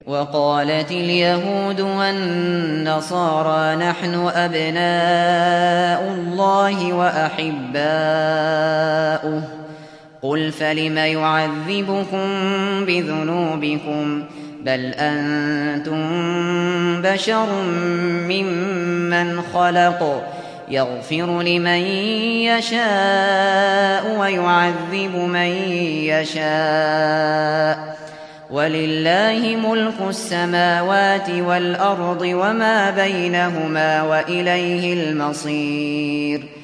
وقالت اليهود والنصارى نحن أبناء الله وأحباؤه قل فلم يعذبكم بذنوبكم بل أنتم بشر ممن خلق يغفر لمن يشاء ويعذب من يشاء ولله ملك السماوات والأرض وما بينهما وإليه المصير